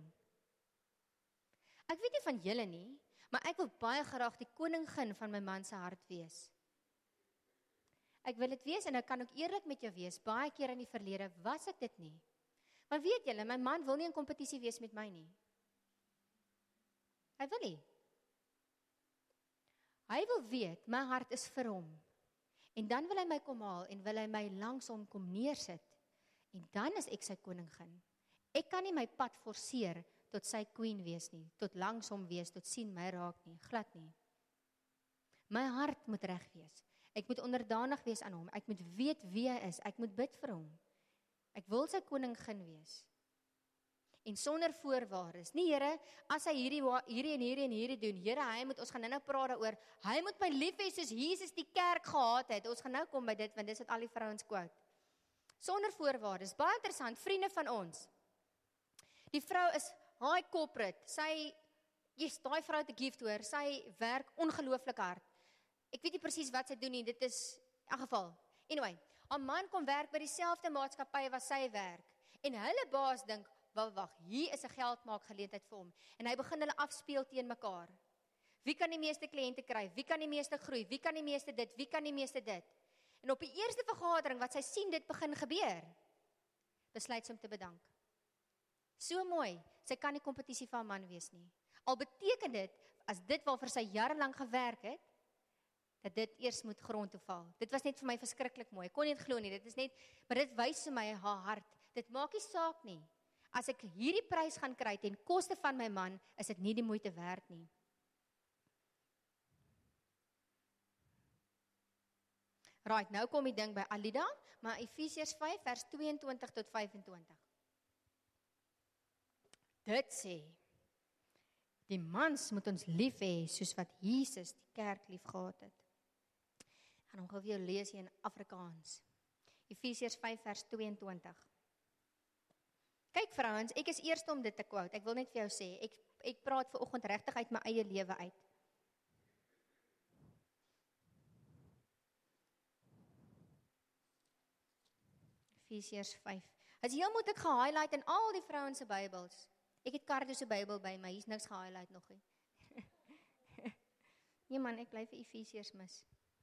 S1: Ek weet nie van julle nie, maar ek wil baie graag die koningin van my man se hart wees. Ek wil dit wees en ek kan ook eerlik met jou wees. Baie keer in die verlede was ek dit nie. Maar weet julle, my man wil nie in kompetisie wees met my nie. Hy wil nie. Hy wil weet, my hart is vir hom. En dan wil hy my kom haal en wil hy my langs hom kom neersit. En dan is ek sy koningin. Ek kan nie my pad forceer tot sy queen wees nie, tot langs hom wees, tot sien my raak nie, glad nie. My hart moet reg wees. Ek moet onderdanig wees aan hom. Ek moet weet wie hy is. Ek moet bid vir hom. Ek wil sy koningin wees. en sonder voorwaardes. Nie, Here, as hy hierdie, hierdie en hierdie en hierdie doen, Here, hy moet, ons gaan nou nou praat daaroor, hy moet my lief hê soos Jesus die kerk gehad het. Ons gaan nou kom by dit, want dis wat al die vrouens quote. Sonder voorwaardes, baie interessant, vriende van ons. Die vrou is high corporate, sy, yes, daai vrou te gift hoor, sy werk ongelooflik hard. Ek weet nie presies wat sy doen nie, dit is, in elk geval, anyway, 'n man kom werk by dieselfde maatskappy waar sy werk, en hulle baas dink, wag, wag, hier is 'n geldmaakgeleentheid vir hom, en hy begin hulle afspeel teen mekaar. Wie kan die meeste kliënte kry? Wie kan die meeste groei? Wie kan die meeste dit? Wie kan die meeste dit? En op die eerste vergadering, wat sy sien dit begin gebeur, besluit sy om te bedank. So mooi, sy kan nie kompetisie van 'n man wees nie. Al beteken dit, as dit waarvoor sy jarelang gewerk het, dat dit eers moet grond toe val. Dit was net vir my verskriklik mooi. Ek kon nie dit glo nie. Dit is net, maar dit wys vir my haar hart. Dit maak nie saak nie. As ek hierdie prys gaan kry ten koste van my man, is dit nie die moeite werd nie. Right, nou kom die ding by Alida, maar Efesiërs vyf vers tweeëntwintig tot vyf-en-twintig. Dit sê, die mans moet ons lief hê soos wat Jesus die kerk lief gehad het. Ek gaan hom gou vir jou lees hier in Afrikaans. Efesiërs vyf vers tweeëntwintig. Kyk vrouens, ek is eerste om dit te quote. Ek wil net vir jou sê, ek ek praat vanoggend regtig uit my eie lewe uit. Efesiërs vyf. As heel moet ek gehighlight in al die vrouens se Bybels. Ek het Cardo se Bybel by my, hier's niks gehighlight nog nie. Nee man, ek bly vir Efesiërs mis.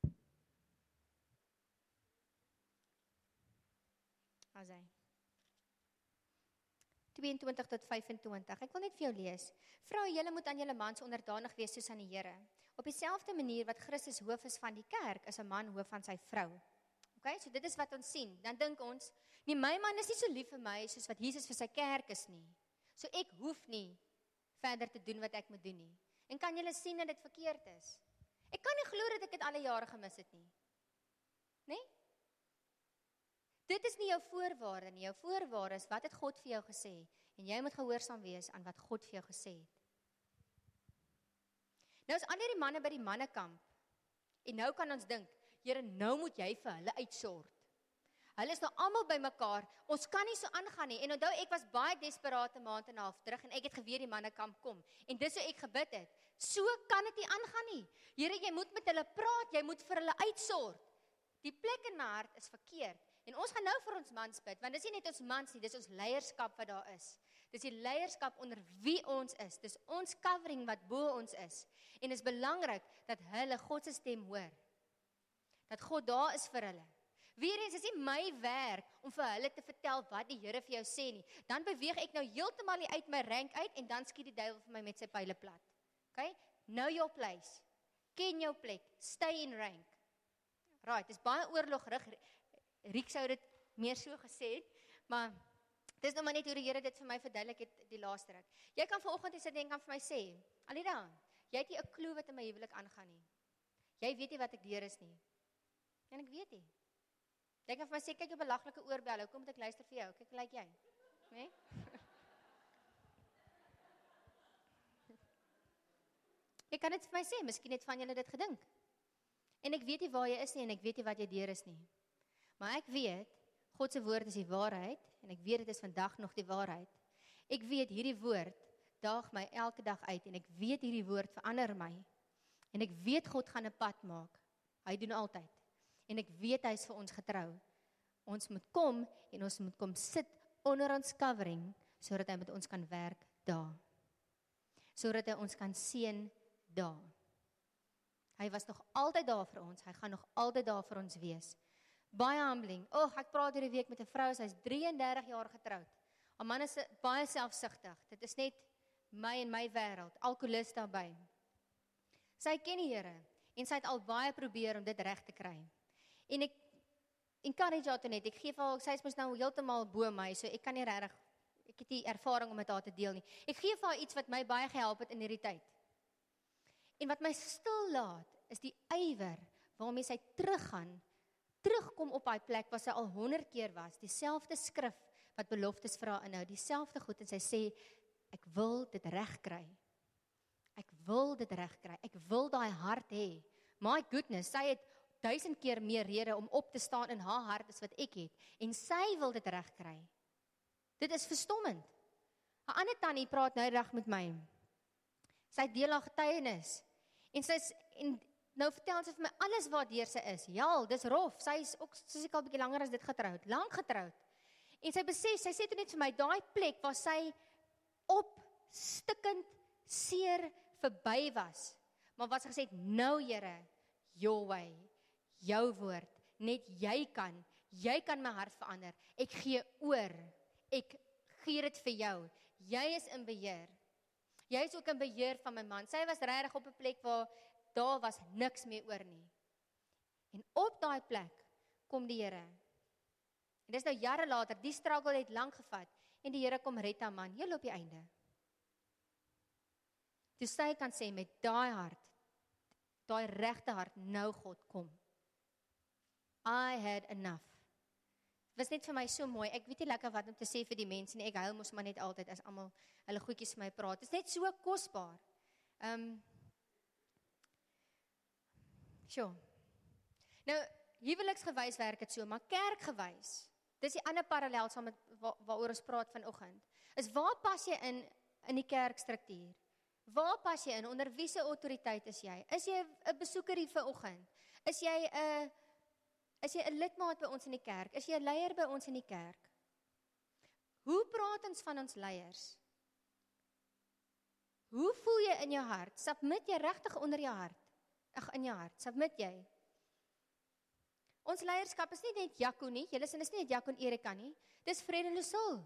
S1: As hy. tweeëntwintig tot vyf-en-twintig. Ek wil net vir jou lees. Vroue, julle moet aan julle mans onderdanig wees soos aan die Here. Op dieselfde manier wat Christus hoof is van die kerk, is 'n man hoof van sy vrou. Okay, so dit is wat ons sien. Dan dink ons, nee, my man is nie so lief vir my soos wat Jesus vir sy kerk is nie. So ek hoef nie verder te doen wat ek moet doen nie. En kan julle sien dat dit verkeerd is? Ek kan nie glo dat ek dit alle jare gemis het nie. Nee? Dit is nie jou voorwaarde nie. Jou voorwaarde is wat het God vir jou gesê en jy moet gehoorsaam wees aan wat God vir jou gesê het. Nou is al hierdie manne by die mannekamp en nou kan ons dink, Here, nou moet jy vir hulle uitsort. Hulle is nou almal by mekaar, ons kan nie so aangaan nie, en onthou ek was baie desperate maand en 'n half terug, en ek het geweet die mannekamp kom, en dis hoe ek gebid het, so kan dit nie aangaan nie, Here, jy moet met hulle praat, jy moet vir hulle uitsort, die plek in my hart is verkeerd, en ons gaan nou vir ons mans bid, want dis nie net ons mans nie, dis ons leierskap wat daar is, dis die leierskap onder wie ons is, dis ons covering wat bo ons is, en is belangrik dat hulle God se stem hoor, dat God daar is vir hulle. Weer eens, is nie my werk om vir hulle te vertel wat die Here vir jou sê nie. Dan beweeg ek nou heeltemal nie uit my rank uit en dan skiet die duiwel vir my met sy pile plat. Okay? Know your place. Ken jou plek. Stay in rank. Right, dis baie oorlogrig. Riek sou dit meer so gesê het, maar dis nou maar net hoe die Here dit vir my verduidelik het die laaste ruk. Jy kan vanoggend sit en kan vir my sê, Alida, jy het nie 'n klou wat in my huwelik aangaan nie. Jy weet nie wat ek deur is nie. En ek weet nie. Jy kan vir my sê, kyk jou belaglike oorbel, hoe kom moet ek luister vir jou? Kyk, hoe lyk jy? Nee? Jy kan dit vir my sê, miskien het van julle dit gedink. En ek weet nie waar jy is nie, en ek weet nie wat jy deur is nie. Maar ek weet, God se woord is die waarheid, en ek weet dit is vandag nog die waarheid. Ek weet, hierdie woord daag my elke dag uit, en ek weet hierdie woord verander my. En ek weet God gaan 'n pad maak. Hy doen altyd. En ek weet hy is vir ons getrou. Ons moet kom en ons moet kom sit onder ons covering, sodat hy met ons kan werk daar. Sodat hy ons kan seën daar. Hy was nog altyd daar vir ons, hy gaan nog altyd daar vir ons wees. Baie humbling. Oh, ek praat hierdie week met 'n vrou, sy is drie en dertig jaar getroud. 'n Man is baie selfsugtig. Dit is net my en my wêreld, alkoholist daarbey. Sy ken die Here en sy het al baie probeer om dit reg te kry. En ek encourage haar toe net, ek gee vir haar, sy is mos nou heeltemal bo my, so ek kan nie regtig, ek het nie ervaring om met haar te deel nie. Ek gee vir haar iets wat my baie gehelp het in hierdie tyd. En wat my stil laat, is die ywer waarmee sy teruggaan, terugkom op haar plek waar sy al honderd keer was, dieselfde skrif wat beloftes vir haar inhou, dieselfde goed, en sy sê, ek wil dit reg kry. Ek wil dit reg kry. Ek wil daai hart hê. My goodness, sy het duisend keer meer rede om op te staan in haar hart as wat ek het. En sy wil dit reg kry. Dit is verstommend. 'n Ander tannie praat nou die dag met my. Sy deel haar getuienis. En sy is, en nou vertel sy vir my alles waardeur sy is. Ja, dis rof. Sy is ook, soos ek al 'n bietjie langer as dit getroud. Lank getroud. En sy besef, sy sê toe net vir my, daai plek waar sy op stikkend seer verby was. Maar wat sy gesê het, nou Here, your way, jou woord, net jy kan, jy kan my hart verander. Ek gee oor, ek gee dit vir jou. Jy is in beheer. Jy is ook in beheer van my man. Sy was regtig op 'n plek waar daar was niks meer oor nie. En op daai plek kom die Here. En dis nou jare later, die struggle het lank gevat, en die Here kom red haar man, heel op die einde. Toe sy kan sê met daai hart, daai regte hart, nou God kom. I had enough. Dit was net vir my so mooi. Ek weet nie lekker wat om te sê vir die mense nie. Ek huil mos maar net altyd as almal hulle goedjies vir my praat. Dit is net so kosbaar. Ehm um, Sjoe. Nou, huweliksgewys werk dit so, maar kerkgewys, dis die ander parallel saam met wa waaroor ons praat vanoggend, is waar pas jy in in die kerkstruktuur? Waar pas jy in? Onder wiese autoriteit is jy? Is jy 'n besoeker hier vanoggend? Is jy 'n is jy 'n lidmaat by ons in die kerk? Is jy 'n leier by ons in die kerk? Hoe praat ons van ons leiers? Hoe voel jy in jou hart? Submit jy regtig onder jou hart? Ag, in jou hart, submit jy? Ons leierskap is nie net Jaco nie, julle sien is nie net Jaco en Erika nie, dis Fred en Lucille.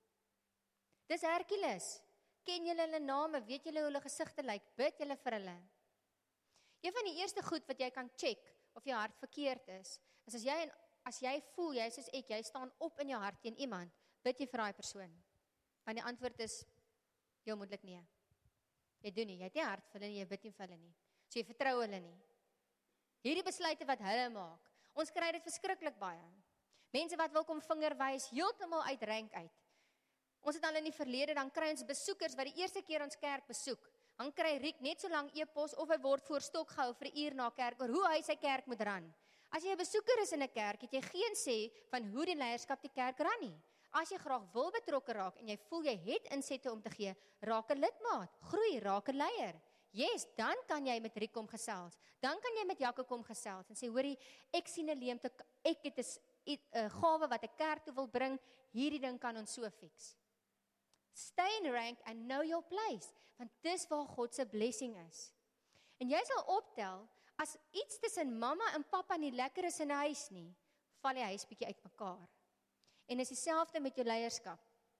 S1: Dis Hercules. Ken julle hulle name, weet julle hoe hulle gesigte lyk, bid julle vir hulle. Een van die eerste goed wat jy kan check of jou hart verkeerd is, is as jy, as jy voel, jy soos ek, jy staan op in jou hart teen iemand, bid jy vir daai persoon. Want die antwoord is, jou moeilik nee. Jy doen nie, jy het nie hart vir hulle nie, jy bid nie vir hulle nie. So jy vertrou hulle nie. Hierdie besluite wat hulle maak, ons kry dit verskriklik baie. Mense wat wil kom vingerwys, heeltemal uit rank uit. Ons het al in die verlede, dan kry ons besoekers wat die eerste keer ons kerk besoek. Dan kry Riek net so lank e-pos of hy word voor stok gehou vir 'n uur na kerk oor hoe hy sy kerk moet ran. As jy 'n besoeker is in 'n kerk, het jy geen sê van hoe die leierskap die kerk ran nie. As jy graag wil betrokke raak en jy voel jy het insette om te gee, raak 'n lidmaat, groei, raak 'n leier. Yes, dan kan jy met Riek kom gesels. Dan kan jy met Jaco kom gesels en sê, hoorie, ek sien 'n leemte, ek het 'n gawe wat 'n kerk toe wil bring, hierdie ding kan ons so fix. Stay in rank and know your place, want dis waar God se blessing is. En jy sal optel, as iets tussen mamma en pappa nie lekker is in 'n huis nie, val die huis bietjie uitmekaar. En is dieselfde met jou leierskap.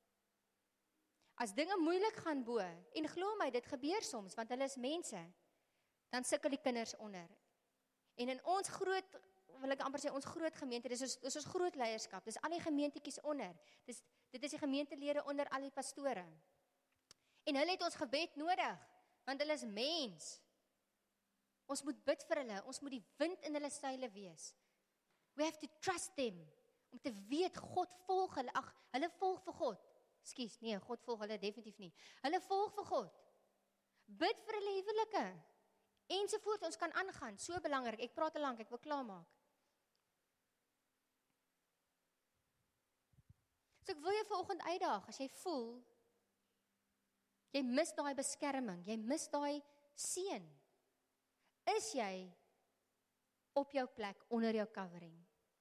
S1: As dinge moeilik gaan bo, en glo my, dit gebeur soms, want hulle is mense, dan sukkel die kinders onder. En in ons groot, wil ek amper sê, ons groot gemeente, dis ons, dis ons groot leierskap, dis al die gemeentetjies onder, dis, dit is die gemeentelede onder al die pastore. En hulle het ons gebed nodig, want hulle is mens. Ons moet bid vir hulle, ons moet die wind in hulle seile wees. We have to trust them, om te weet, God volg hulle, ag, hulle volg vir God. Skus, nee, God volg hulle definitief nie. Hulle volg vir God. Bid vir hulle huwelike. Ensovoorts, ons kan aangaan, so belangrik, ek praat te lank, ek wil klaarmaak. So ek wil jou vanoggend uitdaag, as jy voel, jy mis daai beskerming, jy mis daai seën, is jy op jou plek, onder jou covering.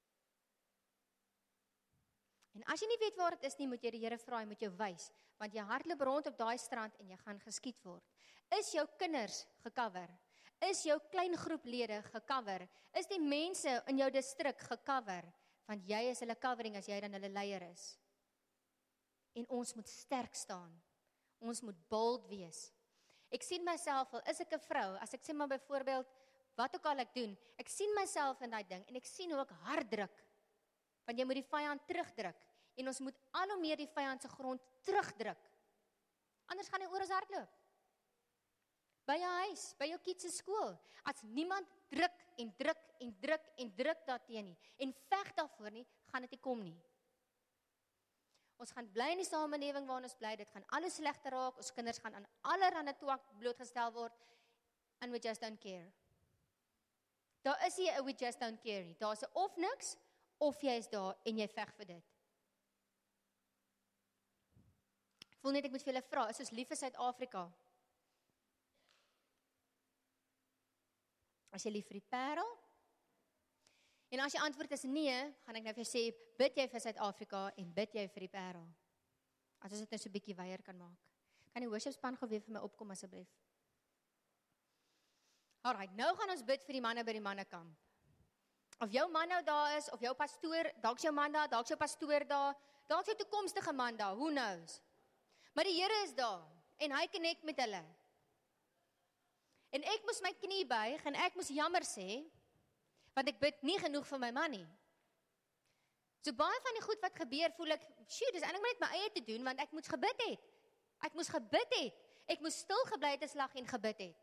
S1: En as jy nie weet waar dit is nie, moet jy die Here vra, hy moet jou wys, want jy hardloop rond op daai strand en jy gaan geskiet word. Is jou kinders gecover? Is jou klein groeplede gecover? Is die mense in jou distrik gecover? Want jy is hulle covering as jy dan hulle leier is. En ons moet sterk staan. Ons moet bold wees. Ek sien myself al, is ek 'n vrou, as ek sê maar byvoorbeeld, wat ook al ek doen, ek sien myself in daai ding, en ek sien hoe ek hard druk, want jy moet die vyand terugdruk, en ons moet al hoe meer die vyand se grond terugdruk, anders gaan hy oor ons hardloop. By jou huis, by jou kids se skool, as niemand druk en druk en druk en druk daarteen nie, en veg daarvoor nie, gaan dit nie kom nie. Ons gaan bly in die samelewing waarin ons bly, dit gaan alles slegter raak, ons kinders gaan aan allerhande twak blootgestel word, and we just don't care. Daar is nie 'n we just don't care nie, daar is 'n of niks, of jy is daar en jy veg vir dit. Ek voel net ek moet vir julle vra, is ons lief vir Suid-Afrika? As jy lief vir die parel? En as jy antwoord is nee, gaan ek nou vir jou sê, bid jy vir Suid-Afrika en bid jy vir die parel. As ons dit nou so 'n bietjie weier kan maak. Kan die worshipspan gou weer vir my opkom asseblief? Alright, nou gaan ons bid vir die manne by die mannekamp. Of jou man nou daar is, of jou pastoor, dalk jou man daar, dalk jou pastoor daar, dalk jou toekomstige man daar, who knows? Maar die Here is daar, en hy connect met hulle. En ek moes my knie buig, en ek moes jammer sê, want ek bid nie genoeg vir my man nie. So baie van die goed wat gebeur, voel ek, shoot, dis eintlik maar net my eie te doen, want ek moes gebid het. Ek moes gebid het. Ek moes stil gebly het 'n slag en gebid het.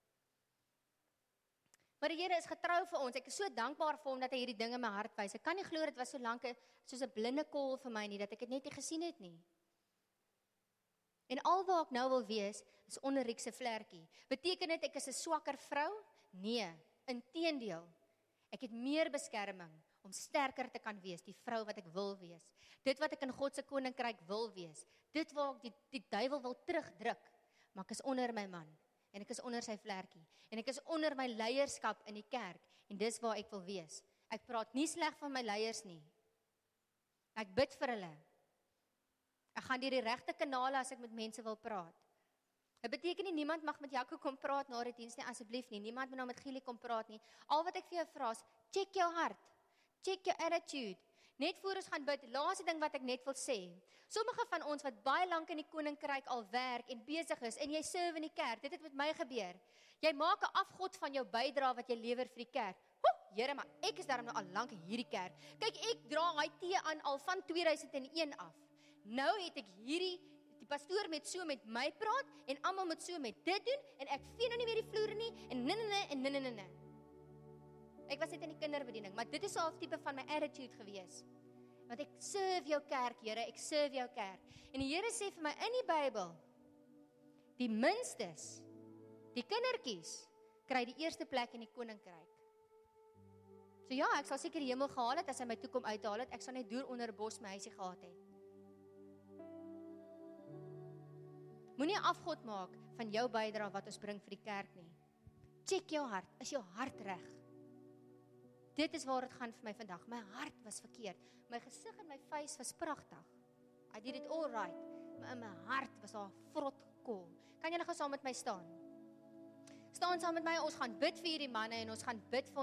S1: Maar die Here is getrou vir ons. Ek is so dankbaar vir hom dat hy hierdie ding in my hart wys. Ek kan nie glo dit was so lank soos 'n blinde kol vir my nie, dat ek dit net nie gesien het nie. En alwaar ek nou wil wees, is onder Riek se vlerkie. Beteken dit ek is 'n swakker vrou? Nee, inteendeel. Ek het meer beskerming om sterker te kan wees, die vrou wat ek wil wees. Dit wat ek in God se koninkryk wil wees. Dit waar ek die, die duiwel wil terugdruk. Maar ek is onder my man. En ek is onder sy vlerkie. En ek is onder my leierskap in die kerk. En dis waar ek wil wees. Ek praat nie sleg van my leiers nie. Ek bid vir hulle. Ek gaan deur die regte kanale as ek met mense wil praat. Dit beteken nie, niemand mag met Jaco kom praat na die diens nie, asseblief nie. Niemand moet nou met Gielie kom praat nie. Al wat ek vir jou vra is, check jou hart. Check jou attitude. Net voor ons gaan bid, laaste ding wat ek net wil sê. Sommige van ons wat baie lank in die koninkryk al werk en besig is, en jy serve in die kerk, dit het met my gebeur. Jy maak 'n afgod van jou bydrae wat jy lewer vir die kerk. Ho, Here, maar ek is daarom nou al lank in hierdie kerk. Kyk, ek dra hy tee aan al van twee duisend een af. Nou het ek hierdie, die pastoor met so met my praat, en almal moet so met dit doen, en ek vee nou nie meer die vloere nie, en nee, nee, nee, en nee, nee, nee, nee. Ek was net in die kinderbediening, maar dit is al 'n tipe van my attitude gewees. Want ek serve jou kerk, Here, ek serve jou kerk. En die Here sê vir my in die Bybel, die minstes, die kindertjies, kry die eerste plek in die koninkryk. So ja, ek sal seker die hemel gehaal het, as hy my toe kom uithaal het, ek sal net deur onder 'n bos my huisie gehad het. Moenie 'n afgod maak van jou bydrae wat ons bring vir die kerk nie. Check jou hart, is jou hart reg? Dit is waar dit gaan vir my vandag. My hart was verkeerd. My gesig en my face was pragtig. I did it all right. Maar in my hart was daar vrot kol. Kan julle gou saam met my staan? Staan saam met my, ons gaan bid vir hierdie manne en ons gaan bid vir